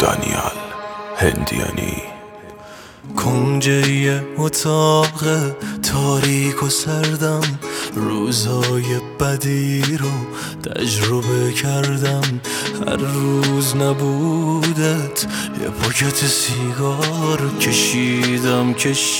دانیال هندیانی. کنج یه اتاق تاریک و سردم، روزای بدی رو تجربه کردم. هر روز نبودت یه پاکت سیگار کشیدم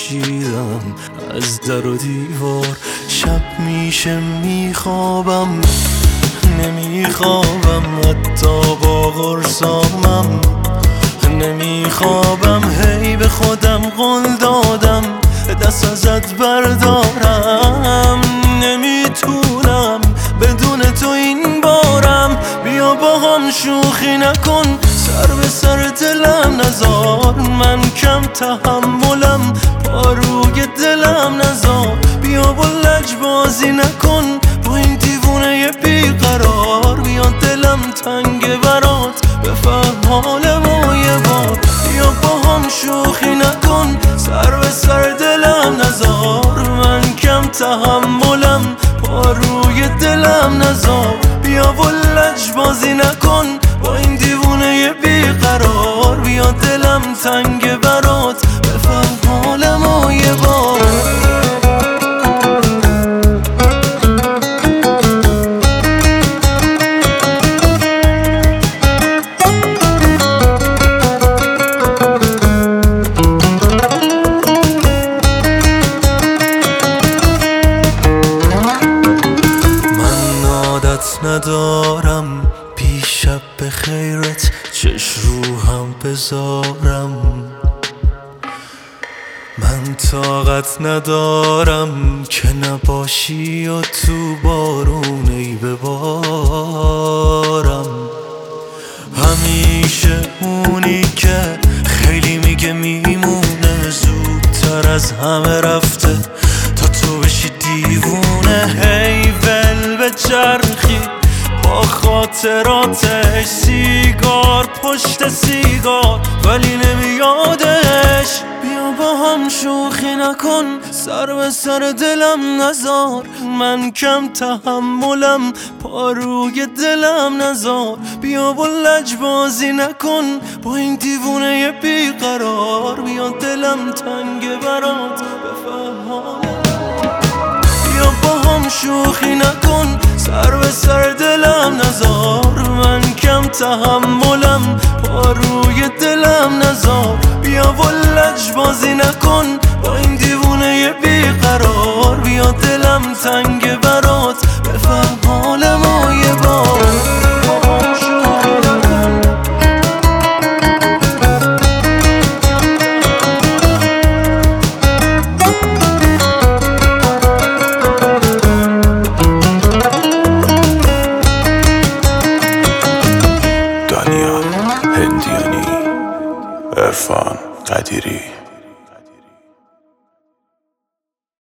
از در و دیوار. شب میشه میخوابم نمیخوابم، حتی با قرصامم نمیخوابم. هی به خودم قول دادم دست ازت بردارم، نمیتونم بدون تو این بارم. بیا با هم شوخی نکن، سر به سر دلم نزار. من کم تحملم، پاروی دلم نزار. بیا با لجبازی نکن با این دیوونه بیقرار. بیا دلم تنگ برات بفهم حال ما یه بار. بیا با هم شوخی نکن، سر به سر دلم نزار. من کم تحملم، پاروی دلم نزار. بیا و لجبازی نکن با این دیوونه بیقرار. بیا دلم تنگ برات بفهم حال ما یه بار. ندارم بیشب به خیرت چش رو هم بذارم. من طاقت ندارم که نباشی و تو بارونی ببارم. همیشه اونی که خیلی میگه میمونه، زودتر از همه رفته تا تو بشی دیوونه. هی ول به چرخی با خاطراتش، سیگار پشت سیگار ولی نمیادش. بیا با هم شوخی نکن، سر به سر دلم نزار. من کم تحملم، پاروی دلم نزار. بیا با لجبازی نکن با این دیوونه بیقرار. بیا دلم تنگ برات بفهم حالم. بیا با هم شوخی نکن، سر به سر دلم نزار. من کم تحملم، پاروی دلم نزار. بیا و لجبازی نکن با این دیوونه بیقرار. بیا دلم تنگ برات بفهم حال ما یه بار. دانیال هندیانی، عرفان قدیری.